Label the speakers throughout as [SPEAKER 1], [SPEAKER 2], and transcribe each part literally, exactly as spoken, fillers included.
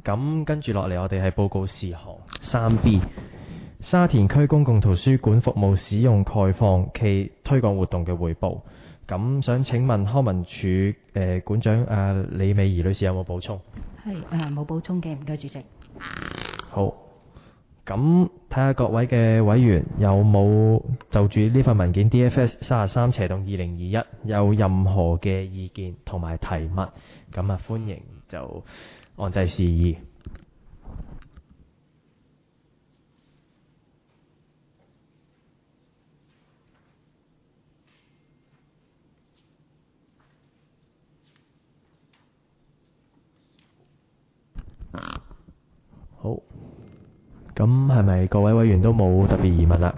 [SPEAKER 1] 咁跟住落嚟，我哋係報告事項三 B， 沙田區公共圖書館服務使用概況暨推廣活動嘅彙報。咁想請問康文署誒、呃、館長啊李美儀女士有冇補充？
[SPEAKER 2] 係誒冇補充嘅，唔該主席。
[SPEAKER 1] 好，咁睇下各位嘅委員有冇就住呢份文件 D F S 三十三斜洞二零二一有任何嘅意見同埋提問，咁啊歡迎就按掣示意。好，咁係咪各位委員都冇特別疑問啦？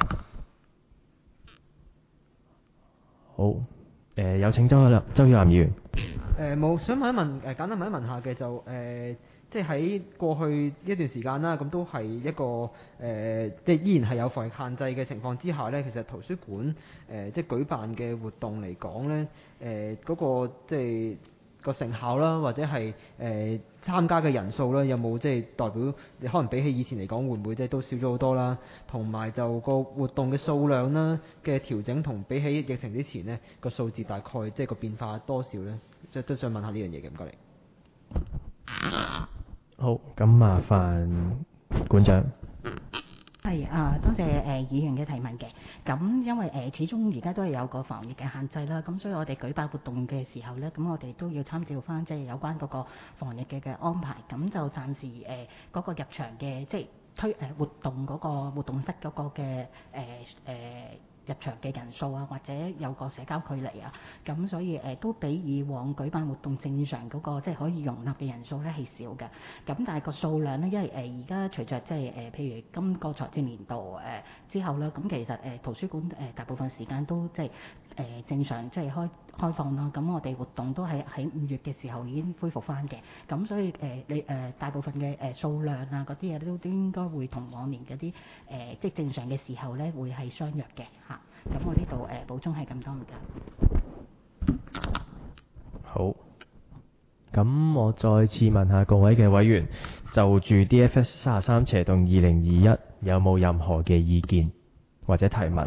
[SPEAKER 1] 好，誒、呃、有請周曉周曉嵐議員。
[SPEAKER 3] 誒冇、呃，想問一問誒、呃，簡單問一問下嘅就誒、呃，即係喺過去一段時間啦，咁都係一個誒、呃，即係依然係有防疫限制嘅情況之下呢，其實圖書館誒、呃、即係舉辦嘅活動嚟講呢，誒、呃、嗰、那個即係個成效啦，或者係誒、呃、參加嘅人數啦，有冇即係代表你可能比起以前嚟講，會唔會即係都少咗好多啦？同埋就個活動嘅數量啦嘅調整，同比起疫情之前呢個數字大概即係個變化多少呢？即係都想問下呢樣嘢嘅，唔該你。
[SPEAKER 1] 好，咁麻煩館長。
[SPEAKER 2] 係啊，多謝誒、呃、議員嘅提問嘅。咁因為誒、呃、始終而家都係有個防疫嘅限制啦，咁所以我哋舉辦活動嘅時候咧，咁我哋都要參照翻即係有關嗰個防疫嘅嘅安排。咁就暫時誒嗰、呃那個入場嘅即係推誒、呃、活動嗰個活動室嗰個嘅誒誒。呃呃入場嘅人數啊，或者有個社交距離啊，咁所以誒、呃、都比以往舉辦活動正常嗰、那個即係可以容納嘅人數咧係少嘅。咁但係個數量咧，因為誒而家隨着即係誒譬如今個財政年度誒、呃、之後咧，咁其實誒、呃、圖書館誒、呃、大部分時間都即係誒、呃、正常即係開開放啦。咁我哋活動都係喺五月嘅時候已經恢復翻嘅。咁所以誒、呃、你誒、呃、大部分嘅誒、呃、數量啊嗰啲嘢都都應該會同往年嗰啲誒即係正常嘅時候咧會係相若嘅嚇。咁我呢度誒補充係咁多唔該。
[SPEAKER 1] 好，咁我再次問下各位嘅委員，就住 D F S 三十三斜洞二零二一有冇任何嘅意見或者提問？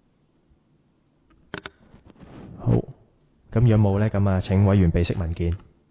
[SPEAKER 1] 好，咁如果冇呢，咁啊請委員備悉文件。